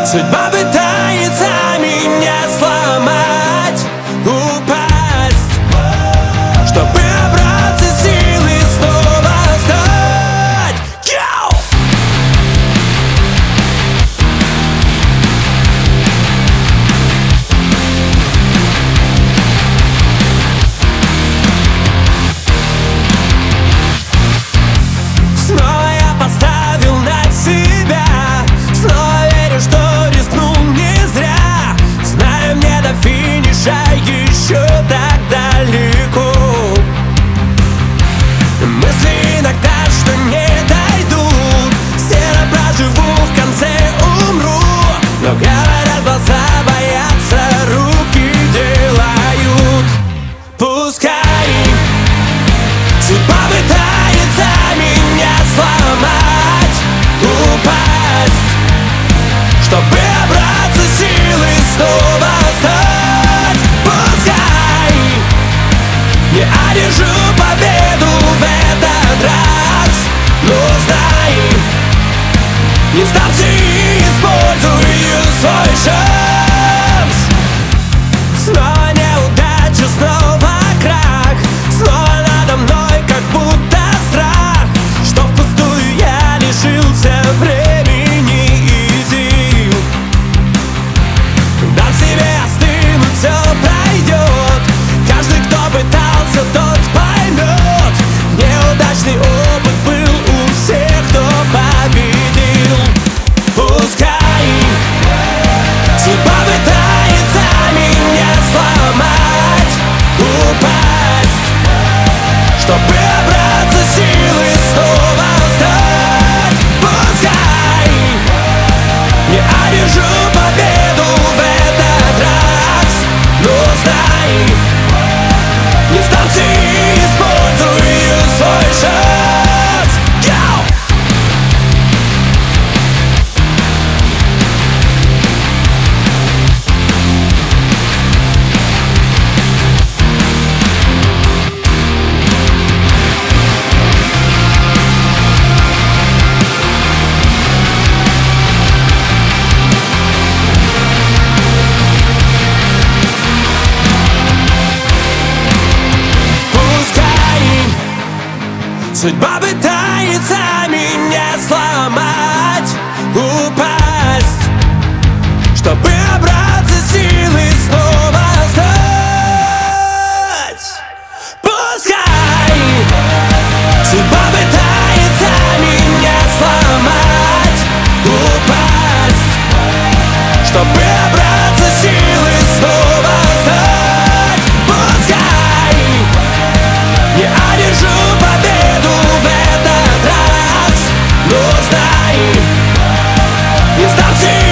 Судьба пытается меня сломать, упасть, чтобы набраться сил и снова встать. Йоу! Снова я поставил на себя, снова верю, что рискнул не зря. Знаю, мне до финиша еще так далеко. Мысли иногда, что не дойдут, серо проживу, в конце умру. Но говорят, глаза боятся, руки делают. Пускай судьба пытается меня сломать, упасть, чтобы набраться сил и снова встать. Пускай не одержу победу в этот раз, но знай, не сдамся и использую свой шанс. Снова неудача, снова крах, снова надо мной как будто страх, что впустую я лишился времени и сил. Дам себе остынуть, все пройдет. Каждый, кто пытался, тот поймет. Неудачный опыт был у всех, кто победил. Пускай судьба пытается меня сломать, упасть, чтобы набраться сил и снова встать. Пускай не одержу победу в этот раз, но знай, не сдамся и использую свой шанс. Йоу! Судьба пытается меня сломать, упасть, чтобы набраться сил и снова встать. Пускай судьба пытается меня сломать, упасть, чтобы набраться сил и снова встать. Пускай не одержу победу в этот раз, но знай, не сдамся.